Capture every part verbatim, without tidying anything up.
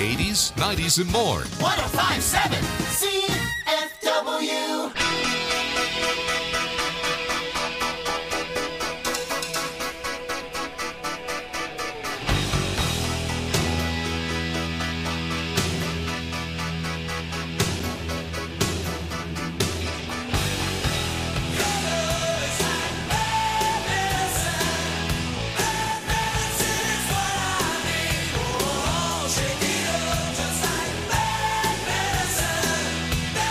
eighties, nineties, and more. one oh five point seven C F W. Shake it up just like bad medicine.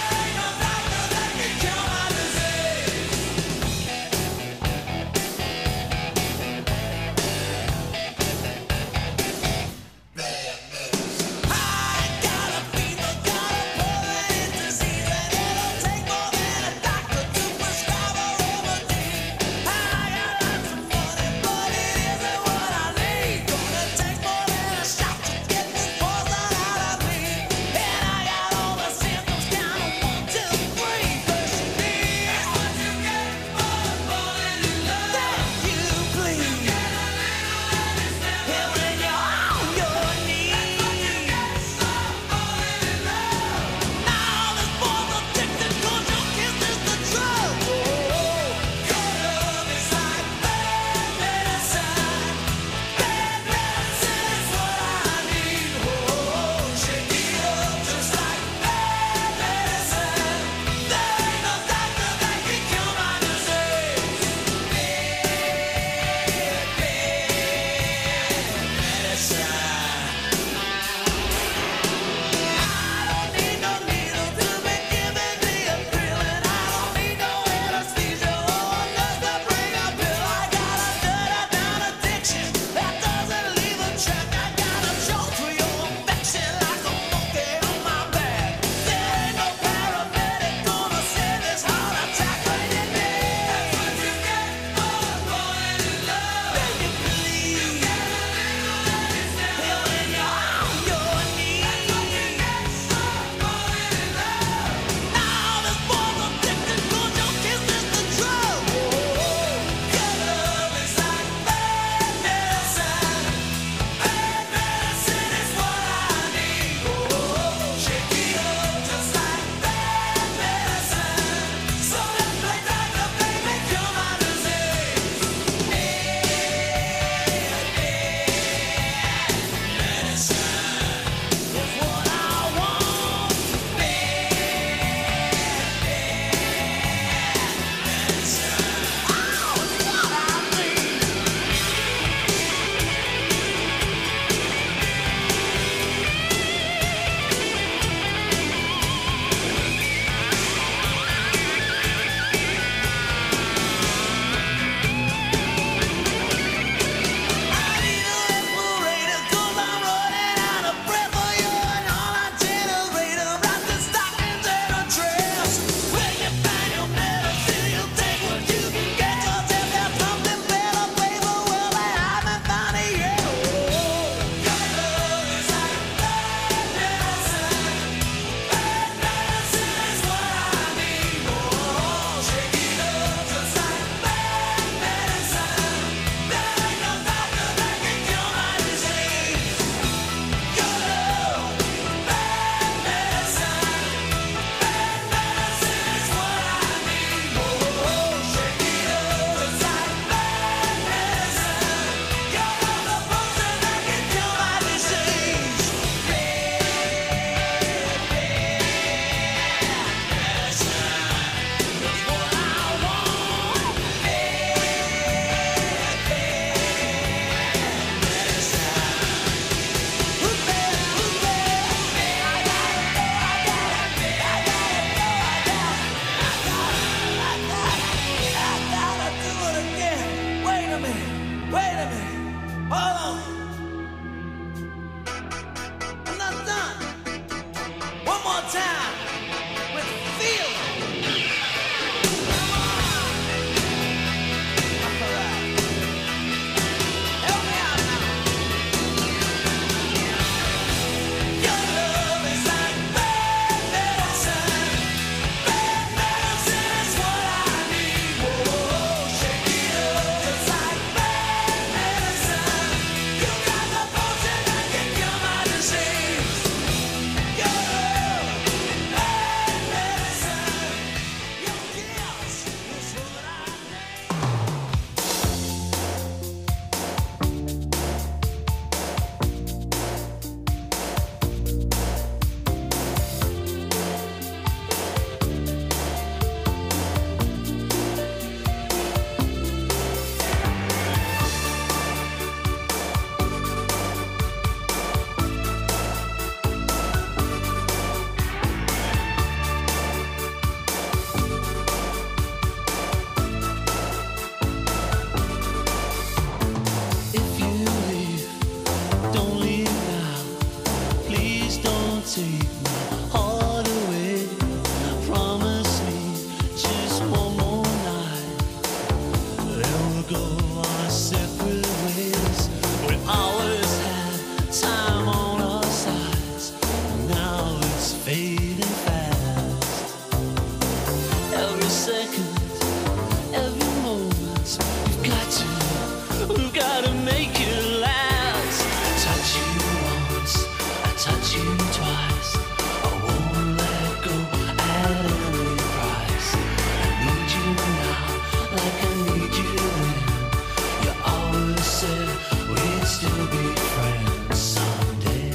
every moment. We've got to, we've got to make it last. Touch you once, I touch you twice. I won't let go at any price. I need you now, like I need you then. You always said we'd still be friends someday.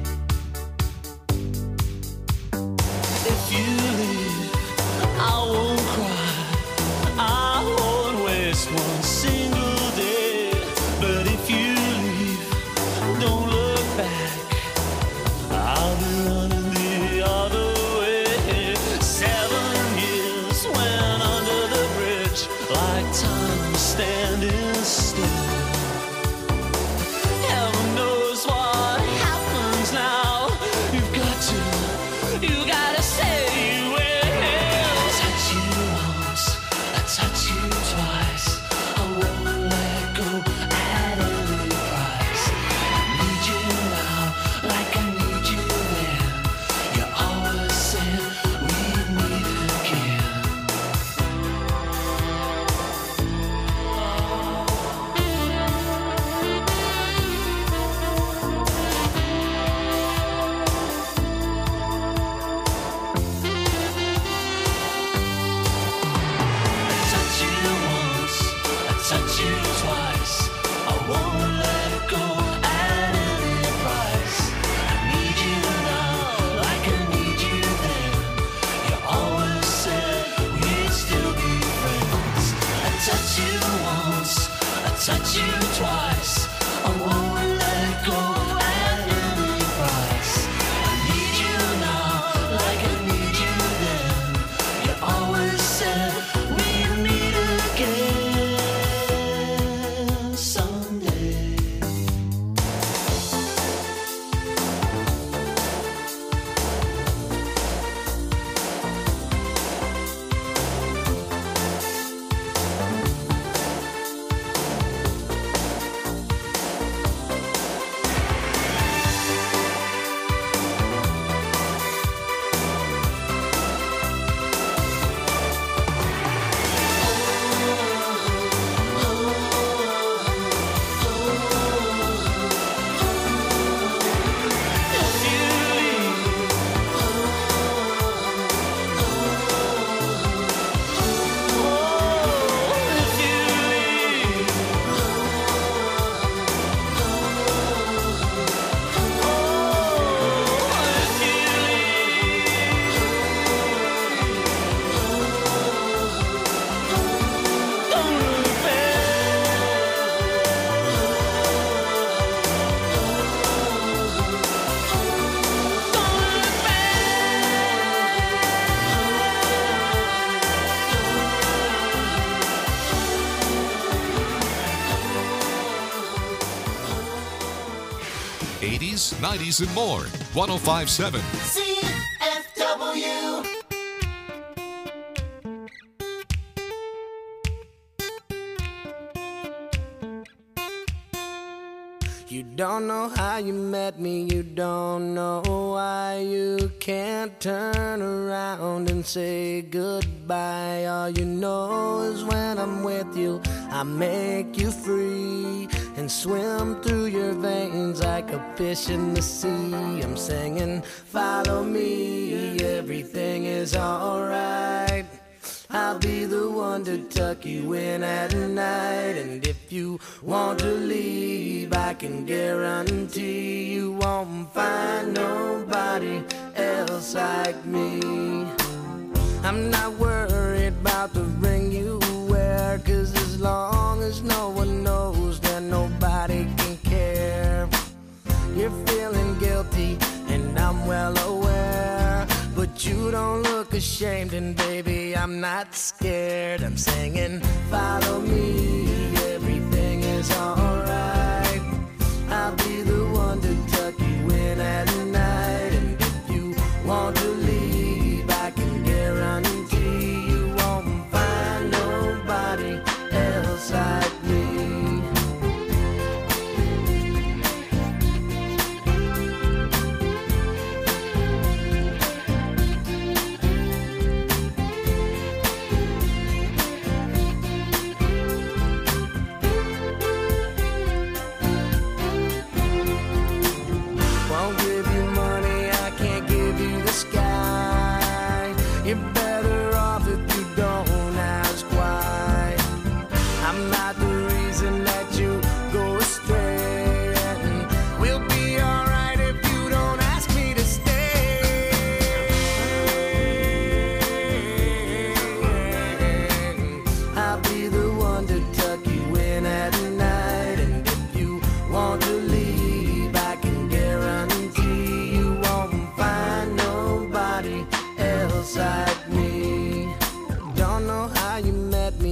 If you leave, I won't cry, I won't waste one single day. But if you leave, don't look back, I'll be running the other way. Seven years went under the bridge, like time standing still. Heaven knows what happens now. You've got to, you gotta say you will. Touch you once, I touch you twice. I won't let go at any price. I need you now, like I need you then. You always said we'd meet again. I touch you once, I touch you twice. I won't let go at any price. I need you now, like I need you then. You always said we'd still be friends. I touch you once, I touch you twice. I won't let go at any price. I need you now, like I need you then. You always said we'd meet again someday. If you leave, oh, if you leave, oh, if you leave, don't look eighties, nineties, and more. one oh five point seven. C F W. You don't know how you met me, you don't know why you can't turn around and say goodbye. All you know is when I'm with you, I make you free and swim through your veins like a fish in the sea. I'm singing, follow me, everything is alright. I'll be the one to tuck you in at night. And if you want to leave, I can guarantee you won't find nobody else like me. I'm not worried about the ring you wear, 'cause as long as no one knows, then nobody can care. You're feeling guilty, and I'm well aware, but you don't look ashamed, and baby, I'm not scared. I'm singing, follow me, everything is alright. I'll be the one to tuck you in at night. And if you want to leave, I can guarantee you won't find nobody else like me.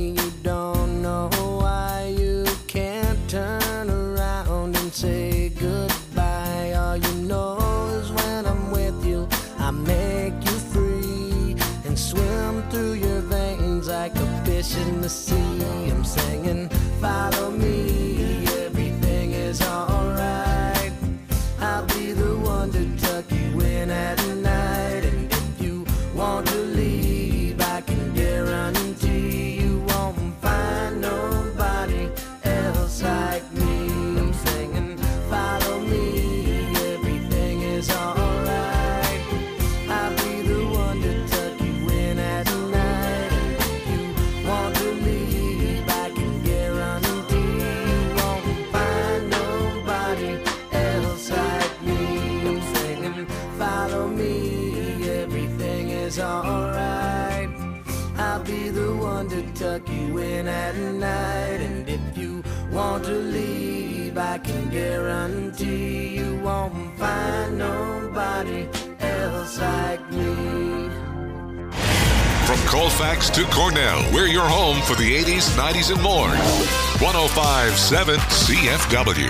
me you don't know why you can't turn around and say goodbye. All you know is when I'm with you, I make you free and swim through your veins like a fish in the sea. I'm singing, follow me, everything is alright. I'll be the one to tuck you in at night. And if you want to leave, I can guarantee you won't find nobody else like me. I'm singing, follow me, everything is alright. I'll be the one to tuck you in at night. And if you want to leave, I can guarantee you won't find nobody else like me. I'm singing, follow me, everything is alright. I'll be the one to tuck you in at night. And if you want to leave, I can guarantee you won't find nobody else like me. From Colfax to Cornell, we're your home for the eighties, nineties, and more. one oh five point seven C F W.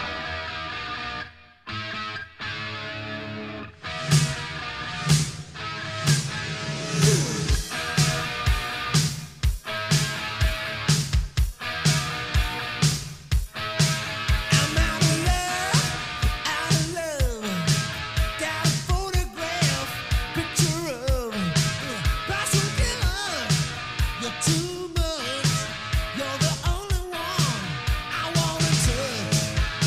I'm out of love, out of love. Got a photograph, picture of Passion killer. You're too much. You're the only one I wanna touch.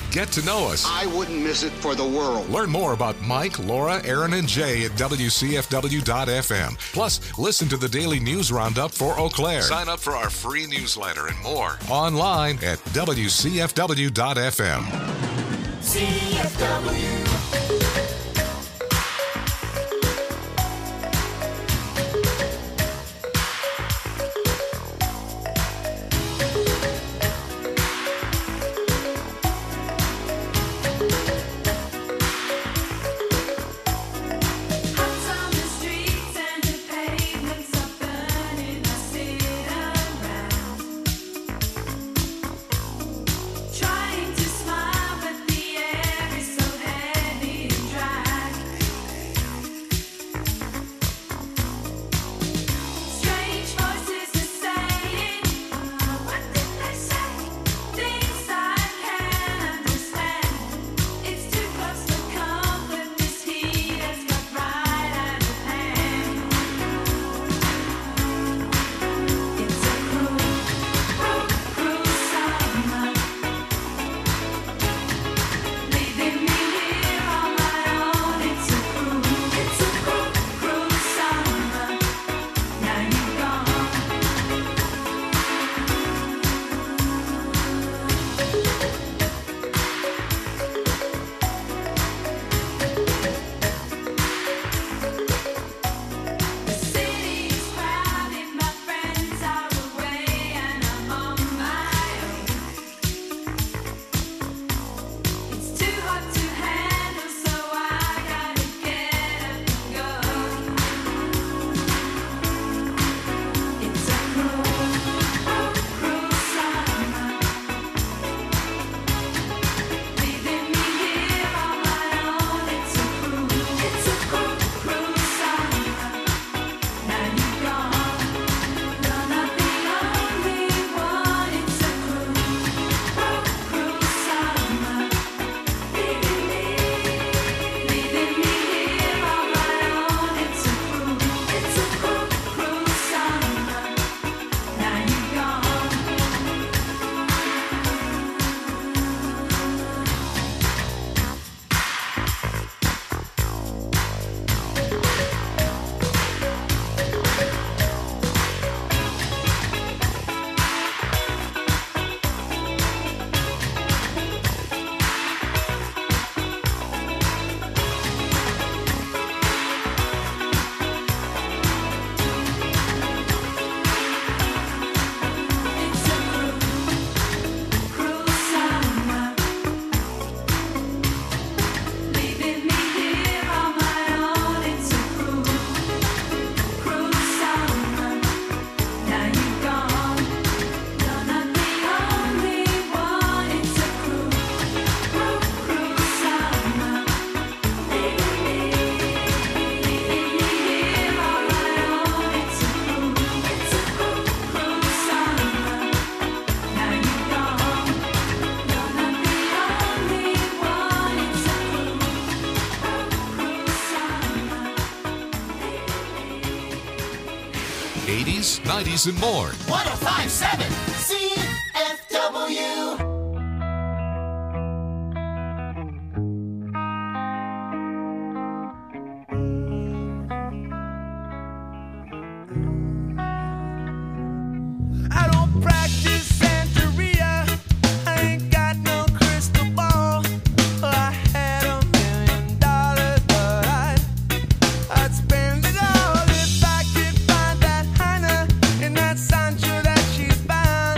Get to know us. I wouldn't miss it for the world. Learn more about Mike, Laura, Aaron, and Jay at W C F W dot F M. Plus, listen to the daily news roundup for Eau Claire. Sign up for our free newsletter and more online at W C F W dot F M. C F W. Trying to smile, but the air is so heavy. eighties, nineties, and more. one oh five point seven C F W. I don't practice Santeria. I ain't got no crystal ball. I had a million dollars, but I'd, I'd spend it all if I could find that Hannah in that Sancho that she's bound.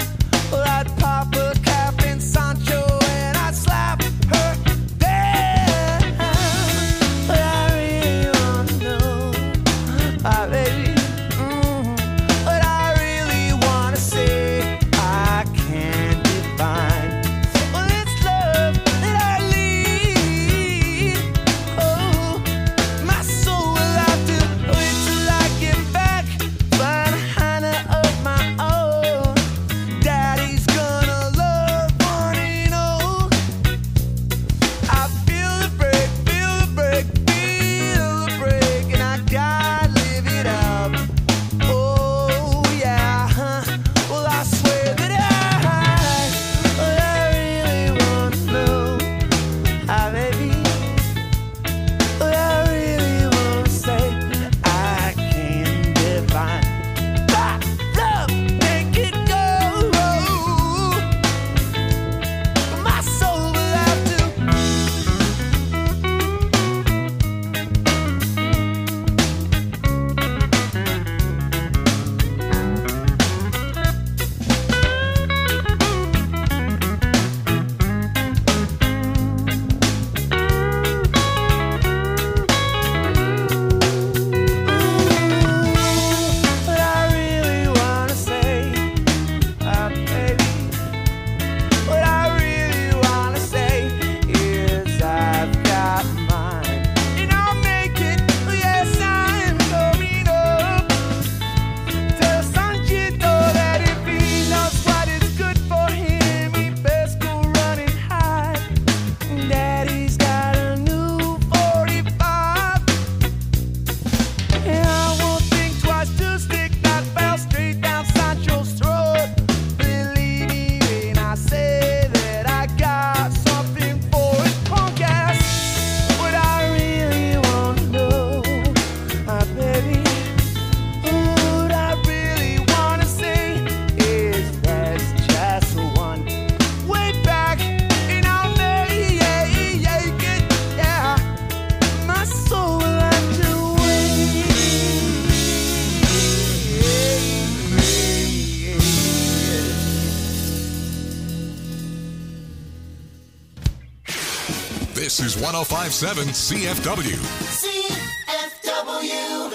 This is one oh five point seven C F W. C F W.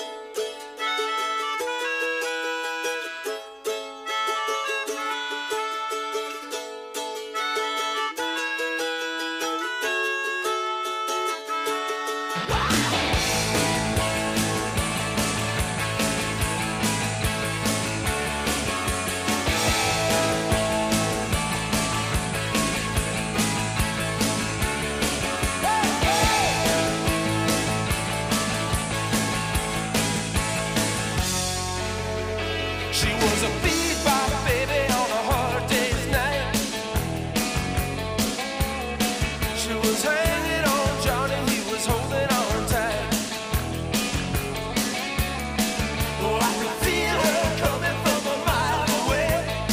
She was a bebop baby on a hard day's night. She was hanging on Johnny, he was holding on tight. Oh, I could feel her coming from a mile away.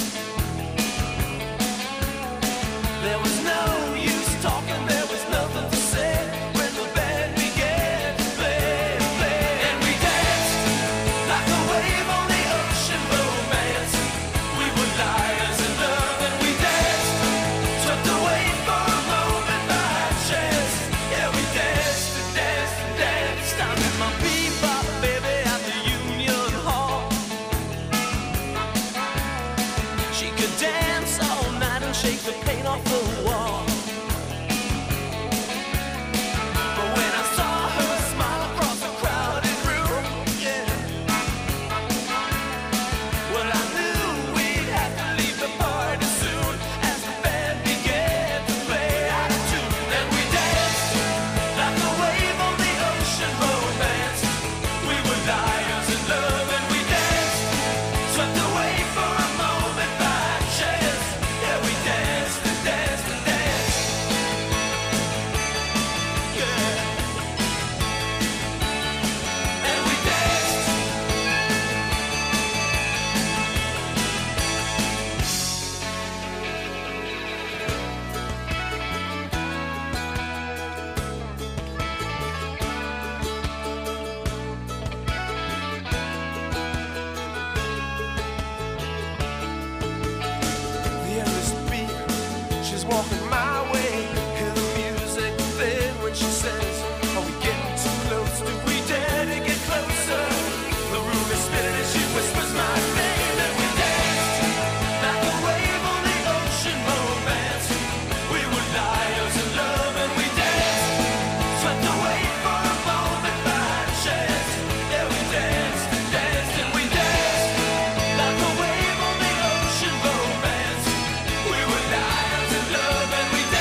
There was no use talking, there was nothing to say when the band began to play, play. And we danced like a wave on the ocean, romance. We were liars in love and we danced, swept away for a moment by chance. Yeah, we danced and danced and danced. I met my bebop baby at the Union Hall. She could dance all night and shake the paint off the wall. But when I saw her smile across a crowded room, yeah, well, I knew we'd have to leave the party soon as the band began to play out of tune. And we danced like a wave on the ocean, romance. We were liars in love and we danced, swept away for a moment by chance. Yeah, we danced and danced and danced. Yeah. And we danced. The endless beat, she's walking my way. Hear the music then when she says, are we getting too close? Do we dare to get closer? The room is spinning as she whispers my name. And we danced like a wave on the ocean, romance. We were liars in love and we danced, swept away for a moment by chance. Yeah, we danced and danced and we danced like a wave on the ocean, romance. We were liars in love and we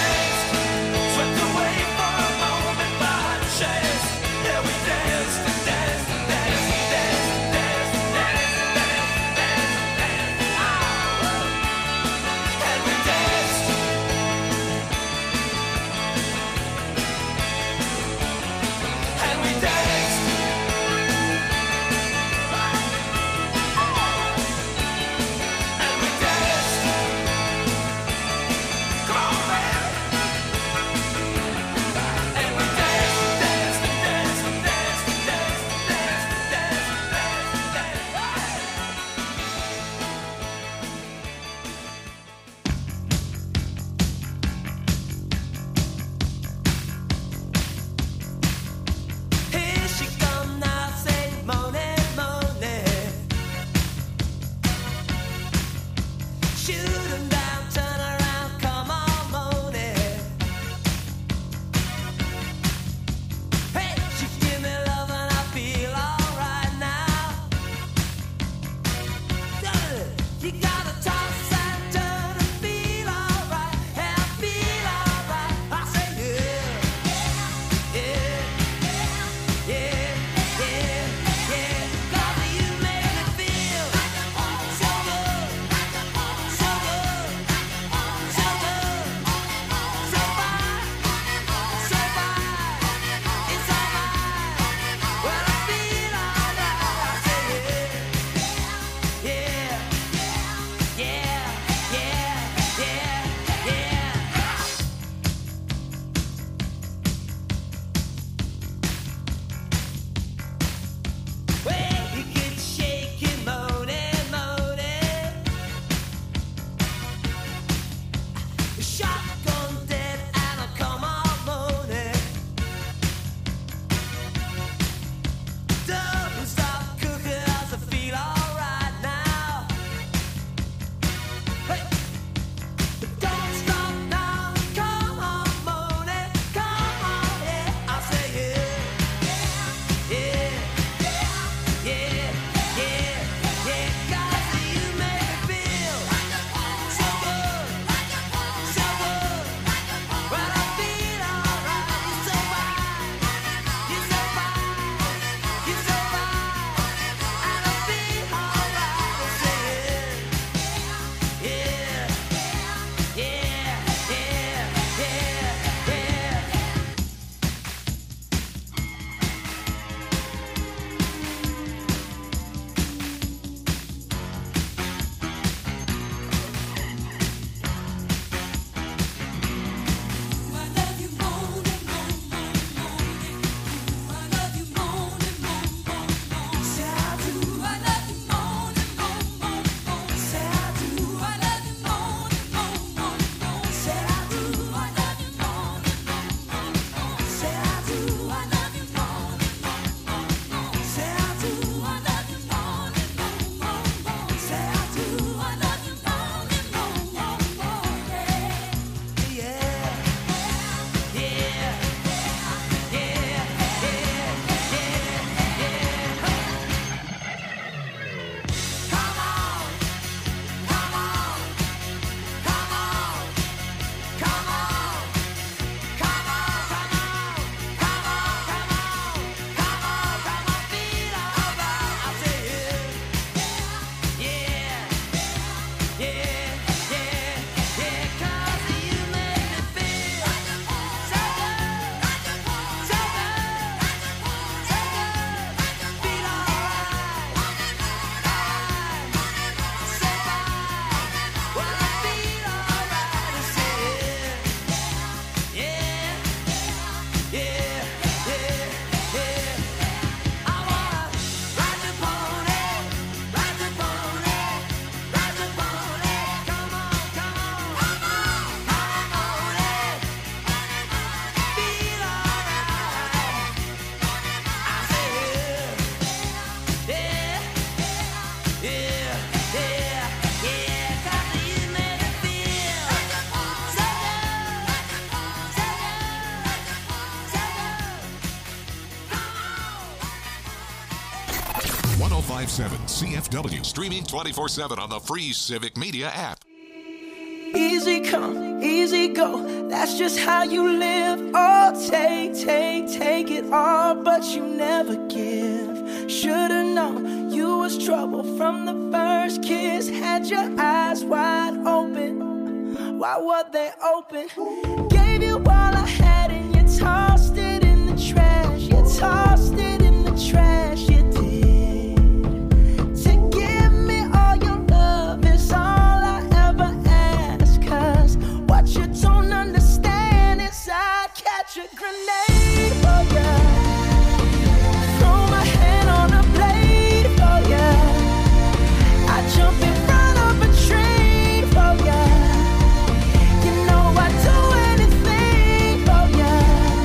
five seven C F W. Streaming twenty-four seven on the free Civic Media app. Easy come, easy go, that's just how you live. Oh, take, take, take it all, but you never give. Should've known you was trouble from the first kiss. Had your eyes wide open, why were they open? Gave you all I had and you tossed it in the trash. You tossed it in the trash, you did. To give me all your love is all I ever ask. Cause what you don't understand is I'd catch a grenade for ya. Throw my hand on a blade for ya. I jump in front of a train for ya. You know I'd do anything for ya.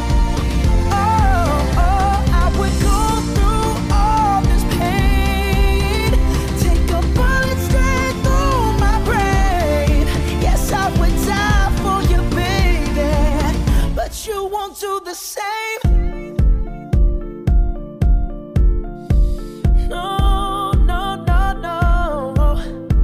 Oh, oh, I would go through all this pain. Take a bullet straight through my brain. Yes, I would die for you, baby, but you won't do the same. No, no, no, no.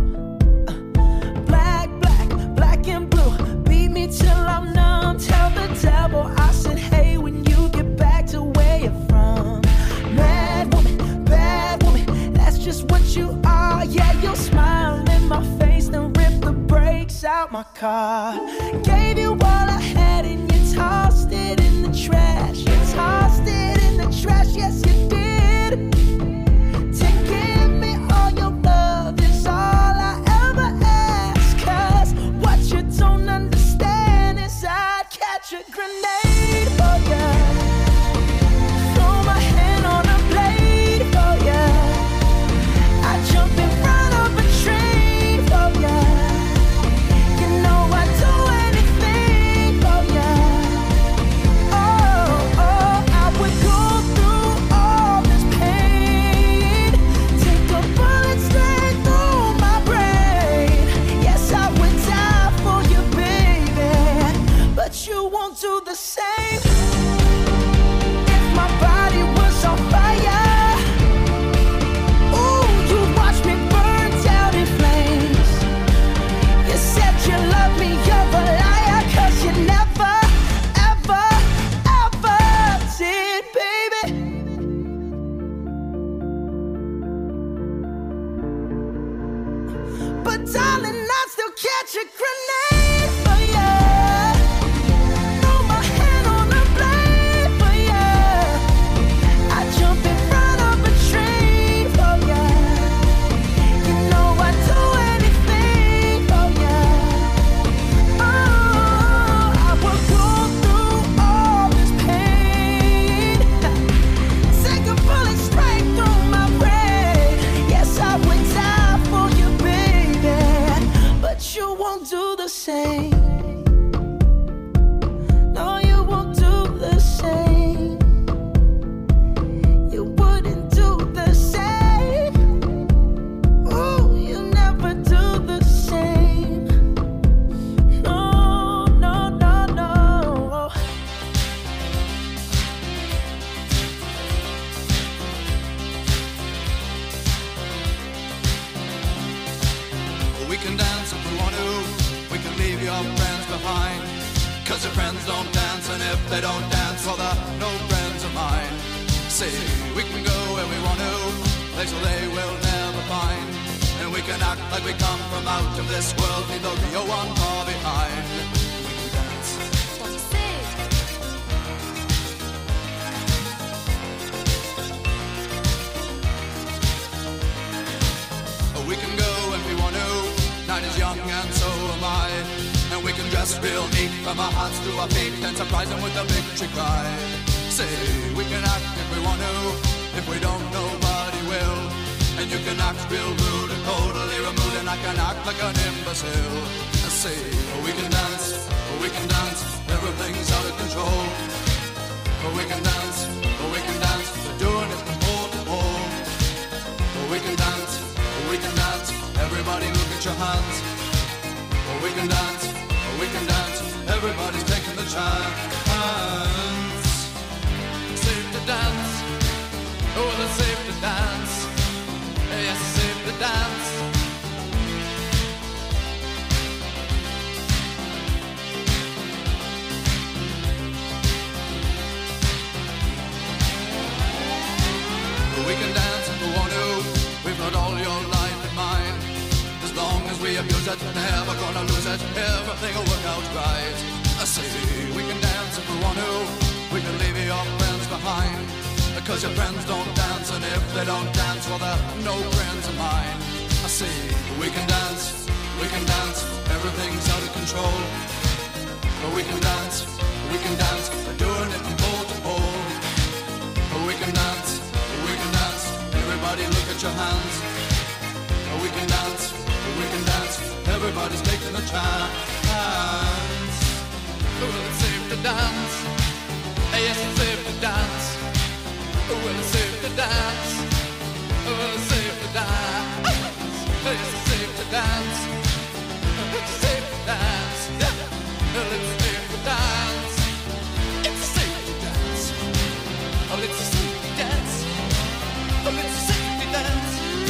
Black, black, black and blue. Beat me till I'm numb. Tell the devil I said, hey, when you get back to where you're from. Mad woman, bad woman, that's just what you are. Yeah, you'll smile in my face, then rip the brakes out my car. Gave you all I had and you tossed it in the trash. You tossed it in the trash, yes you did. To give me all your love is all I ever ask. Cause what you don't understand is I'd catch a grenade for ya. Throw my hand on a blade for ya. I jump in front of a train for ya. You know I'd do anything for ya. Oh, oh, I would go through all this pain. Take a bullet straight through my brain. Yes, I would die for you, baby, but you won't do the same. If my body was on fire, ooh, you'd watch me burn down in flames. You said you love me, you're a liar, cause you never, ever, ever did, baby. But darling, I'd still catch a grenade for ya. Throw my hand on a blade for ya. I jump in front of a train for ya. You know I'd do anything for ya. Oh, I would go through all this pain. Take a bullet straight through my brain. Yes, I would die for you, baby, but you won't do the same. No, you won't do the same. You wouldn't do the same. Ooh, you never do the same. No, no, no, no. We can dance if we want to. We can leave your friends behind. Cause your friends don't dance, and if they don't dance, well, they're no friends of mine. See, we can go where we want to, places they will never find. And we can act like we come from out of this world, leave the real one far behind. We can dance. Oh, we can go when we want to. Night is young and so am I. And we can dress real neat from our hearts to our feet and surprise them with a victory cry. Say, we can act if we want to. If we don't, nobody will. And you can act real rude and totally removed, and I can act like an imbecile. I say, oh, we can dance, oh, we can dance, everything's out of control. Oh, we can dance, oh, we can dance, we're doing it from pole to pole. Oh, we can dance, oh, we can dance, everybody look at your hands. Oh, we can dance, oh, we can dance, everybody's taking the chance. Safe to dance, oh, it's safe to dance. it, never gonna lose it, everything will work out right. I say we can dance if we want to, we can leave your friends behind, because your friends don't dance, and if they don't dance, well they're no friends of mine. I say we can dance, we can dance, everything's out of control, but we can dance, we can dance, we're doing it from pole to pole. But we can dance, we can dance, everybody look at your hands. We can dance, we can dance, everybody's taking a chance. Well, it's safe to dance, yes, it's safe to dance. Well, it's safe to dance, well, it's safe to dance. Yes, it's safe to dance, it's safe to dance. Well, it's safe to dance, it's safe to dance. Oh, it's a safety dance, oh, it's a safety dance.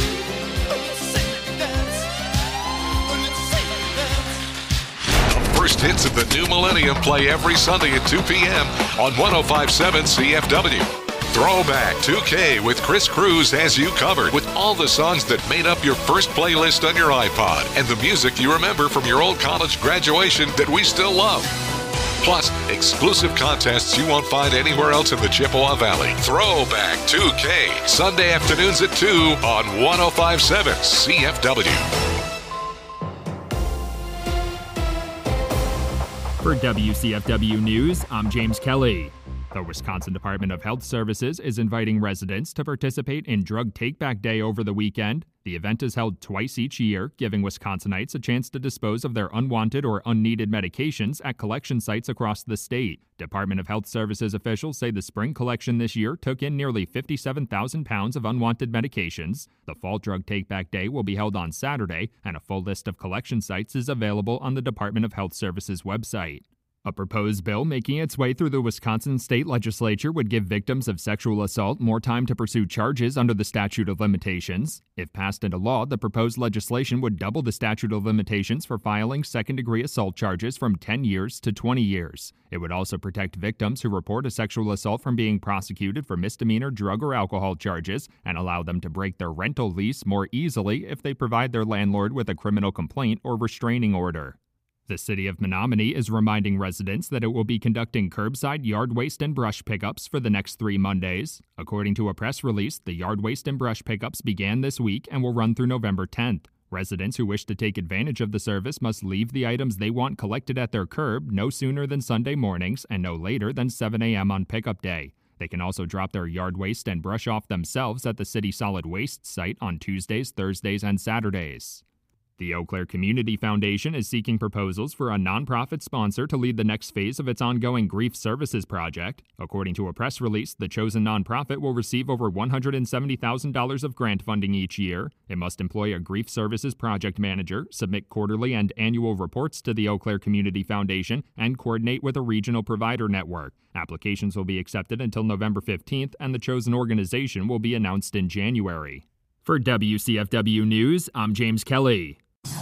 First hits of the new millennium play every Sunday at two p.m. on one oh five point seven C F W. Throwback two K with Chris Cruz has you covered with all the songs that made up your first playlist on your iPod and the music you remember from your old college graduation that we still love. Plus, exclusive contests you won't find anywhere else in the Chippewa Valley. Throwback two K, Sunday afternoons at two on one oh five point seven C F W. For W C F W News, I'm James Kelly. The Wisconsin Department of Health Services is inviting residents to participate in Drug Take-Back Day over the weekend. The event is held twice each year, giving Wisconsinites a chance to dispose of their unwanted or unneeded medications at collection sites across the state. Department of Health Services officials say the spring collection this year took in nearly fifty-seven thousand pounds of unwanted medications. The Fall Drug Take-Back Day will be held on Saturday, and a full list of collection sites is available on the Department of Health Services website. A proposed bill making its way through the Wisconsin state legislature would give victims of sexual assault more time to pursue charges under the statute of limitations. If passed into law, the proposed legislation would double the statute of limitations for filing second-degree assault charges from ten years to twenty years. It would also protect victims who report a sexual assault from being prosecuted for misdemeanor drug or alcohol charges and allow them to break their rental lease more easily if they provide their landlord with a criminal complaint or restraining order. The city of Menominee is reminding residents that it will be conducting curbside yard waste and brush pickups for the next three Mondays. According to a press release, the yard waste and brush pickups began this week and will run through November tenth. Residents who wish to take advantage of the service must leave the items they want collected at their curb no sooner than Sunday mornings and no later than seven a.m. on pickup day. They can also drop their yard waste and brush off themselves at the city solid waste site on Tuesdays, Thursdays, and Saturdays. The Eau Claire Community Foundation is seeking proposals for a nonprofit sponsor to lead the next phase of its ongoing grief services project. According to a press release, the chosen nonprofit will receive over one hundred seventy thousand dollars of grant funding each year. It must employ a grief services project manager, submit quarterly and annual reports to the Eau Claire Community Foundation, and coordinate with a regional provider network. Applications will be accepted until November fifteenth, and the chosen organization will be announced in January. For W C F W News, I'm James Kelly.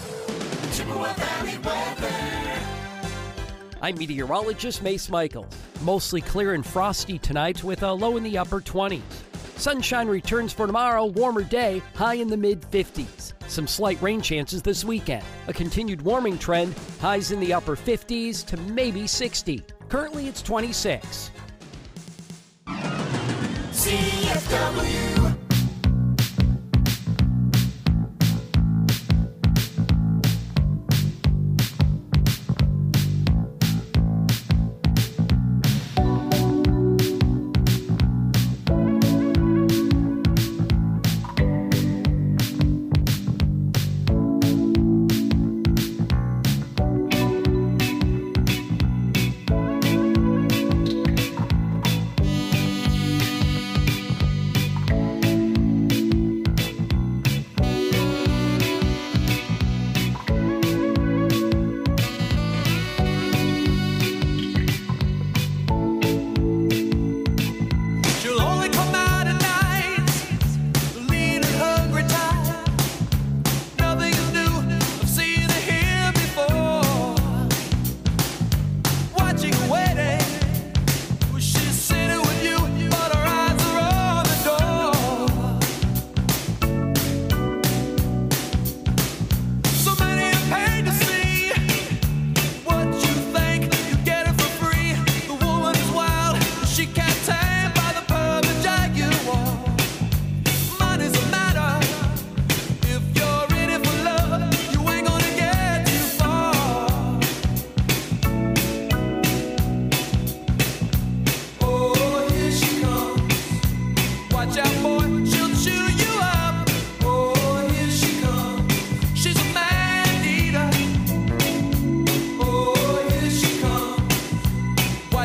Chippewa Valley weather. I'm meteorologist Mace Michaels. Mostly clear and frosty tonight with a low in the upper twenties. Sunshine returns for tomorrow, warmer day, high in the mid fifties. Some slight rain chances this weekend. A continued warming trend, highs in the upper fifties to maybe sixty. Currently it's twenty-six. C F W.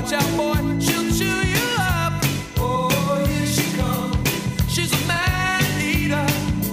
Watch out, boy, she'll chew you up. Oh, here she comes. She's a man eater.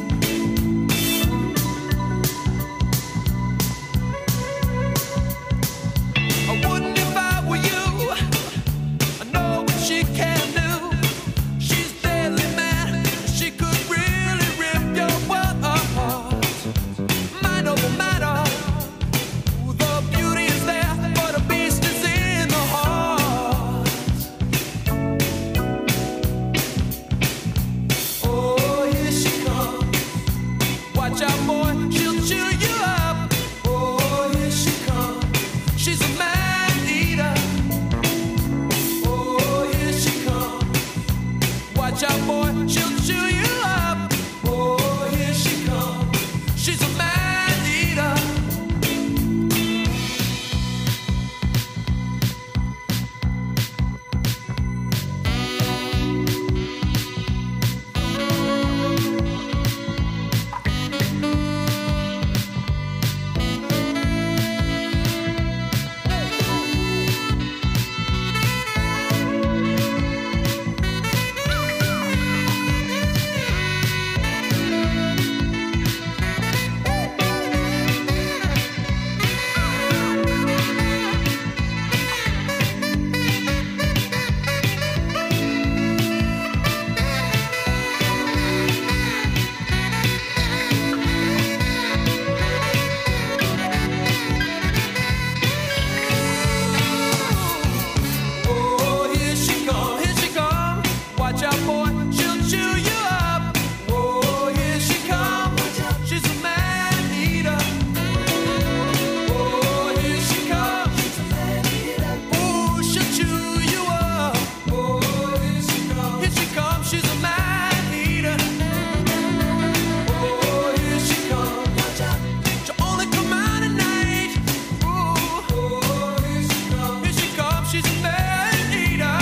I wouldn't if I were you. I know what she can do. She's deadly mad. She could really rip your world apart. Mind over matter. The beauty is there, but the beast is in the heart. Oh, here she comes. Watch out, boy, she'll chew you up. Oh, here she comes. She's a man eater. Oh, here she comes. Watch out, boy, she'll chew you up. Oh, here she comes. She's a man eater. Oh, here she come, here she come. Watch out, boy, she'll chew you up. Oh, here she come. She's a man eater. Oh, here she comes. Oh, she'll chew you up. Oh, here she comes. Here she comes. She's a man eater. Oh, here she comes. She'll only come out at night. Oh, here she comes. Here she comes. She's a man eater.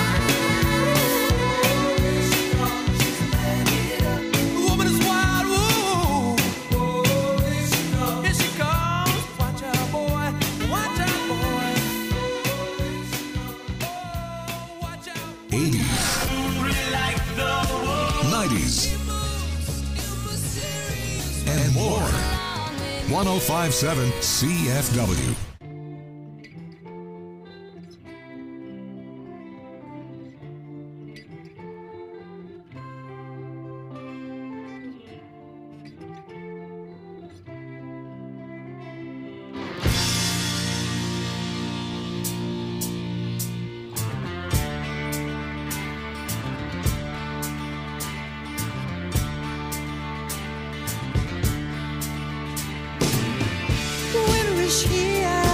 The woman is wild. Ooh. Here she comes. Watch out, boy. Watch out, boy. Oh, watch out. eighties, nineties, and more. one oh five point seven C F W. Winter is here.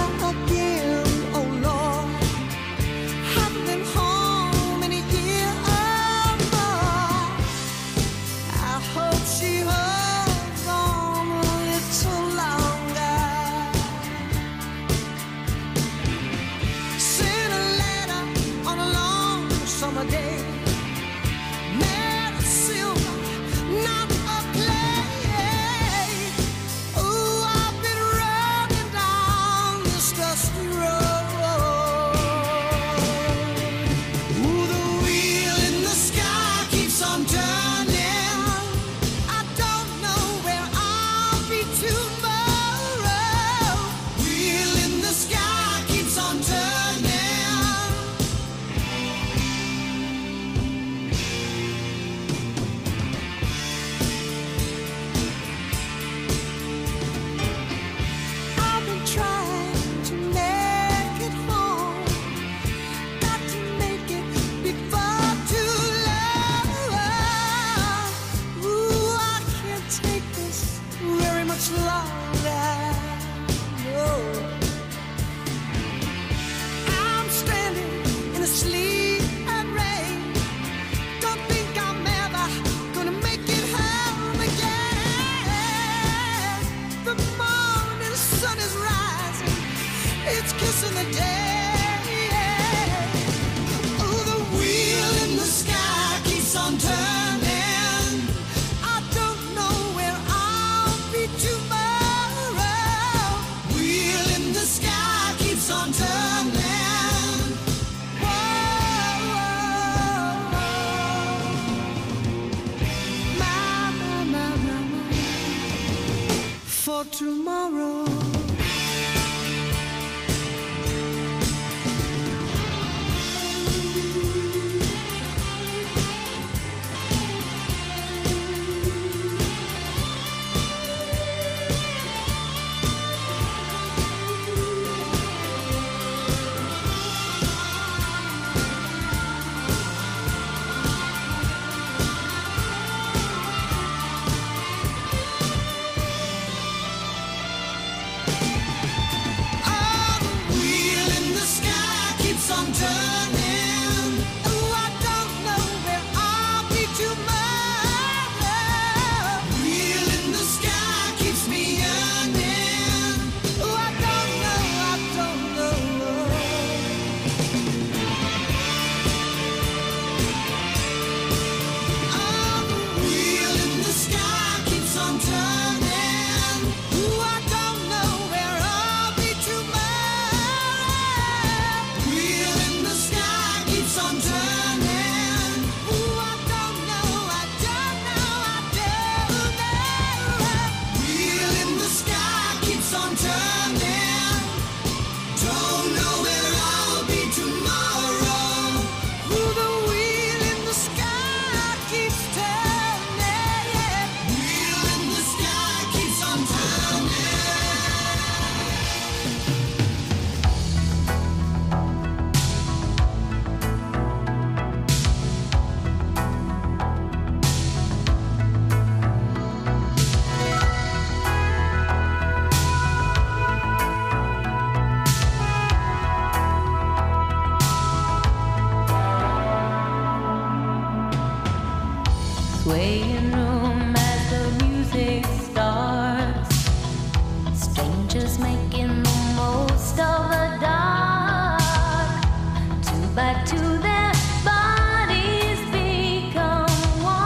swaying room as the music starts. Strangers making the most of the dark. Two by two, their bodies become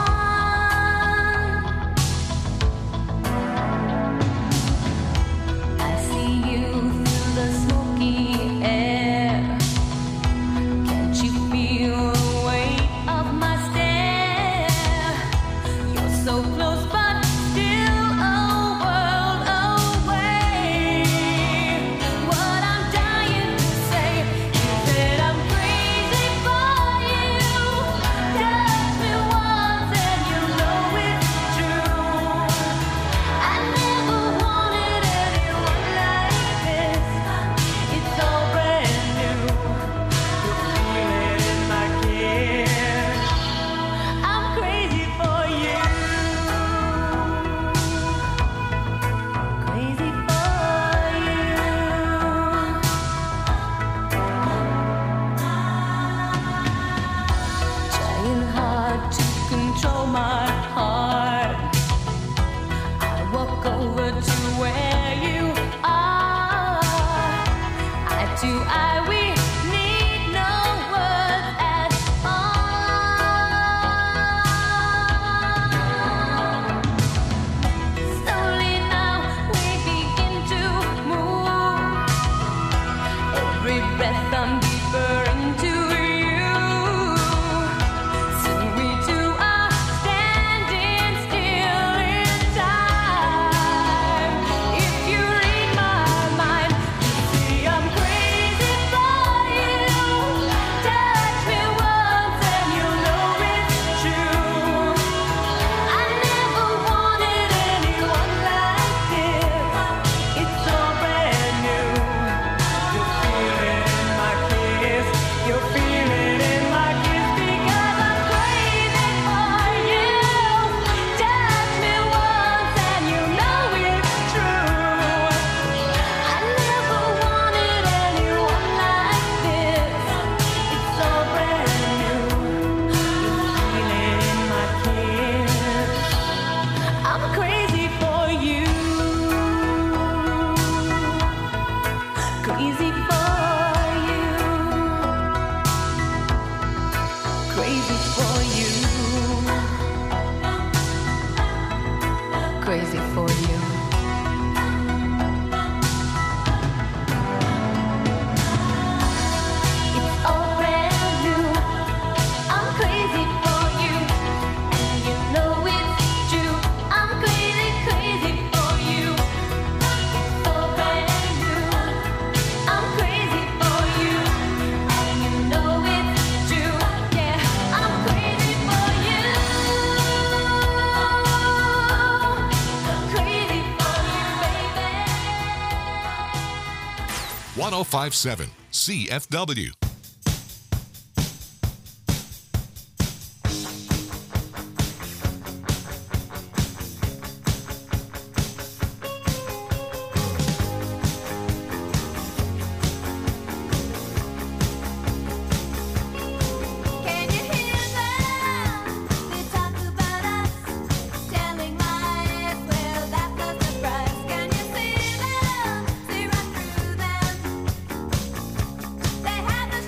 one. I see you through the smoky air. Can't you feel the weight of my stare? You're so close, but still a world away. What I'm dying to say is that I'm crazy for you. Touch me once and you know it's true. I never wanted anyone like this. It's all brand new. You feel it in my kiss. I'm crazy for you. Crazy for you. Trying hard to control my heart. I walk over to where you are. Eye to eye, we need no words at all. Slowly now we begin to move. Every breath I'm deeper into you. Soon we two are standing still in time. If you read my mind, you see I'm crazy for you. Touch me once and you know it's true. I never wanted anyone like this. It's all brand new. You feel it in my kiss. You feel it in my kiss because I'm crazy for you. Touch me once and you know it's true. I never wanted anyone like this. It's all brand new. You feel it in my kiss. I'm crazy for you. Crazy for you. Crazy for you. Crazy for you. It's all brand new. I'm crazy for you. And you know it's true. I'm crazy, crazy for you. It's all brand new. I'm crazy for you. And you know it's true. Yeah, I'm crazy for you. Crazy for you, baby. one oh five point seven C F W. Can you hear them? They talk about us, telling lies. Well, that's no surprise. Can you see them? See right through them. They have the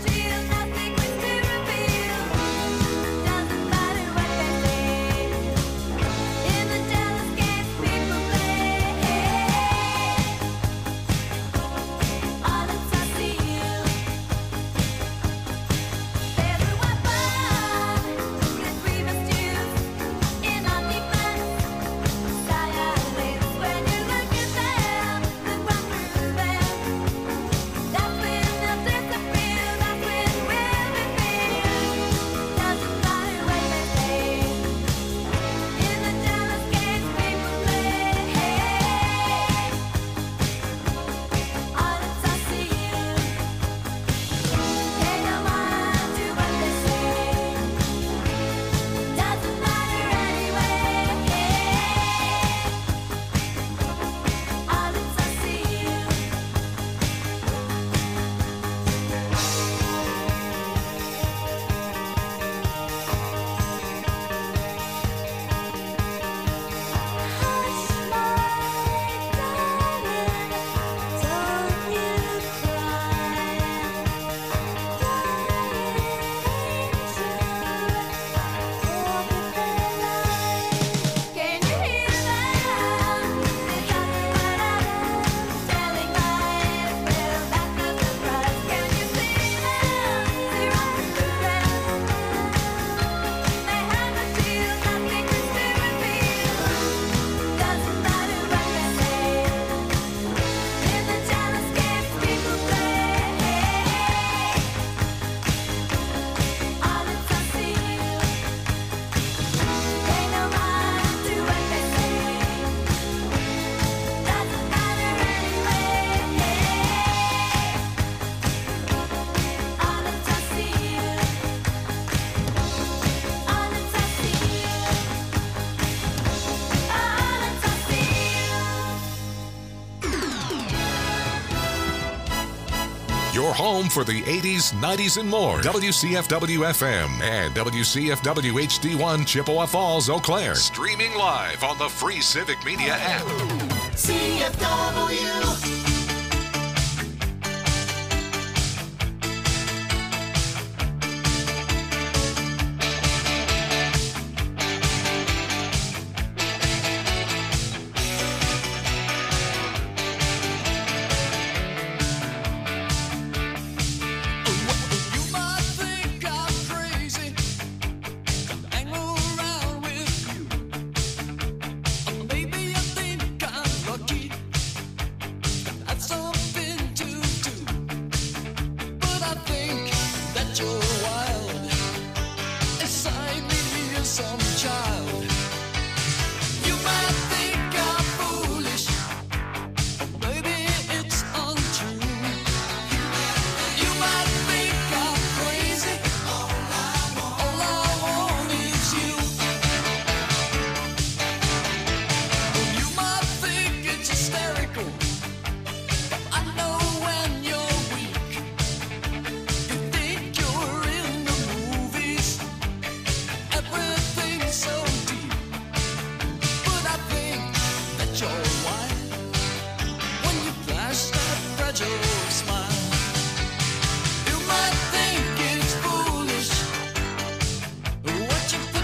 home for the eighties, nineties, and more. W C F W F M and W C F W H D one Chippewa Falls, Eau Claire. Streaming live on the free Civic Media app. C F W. Your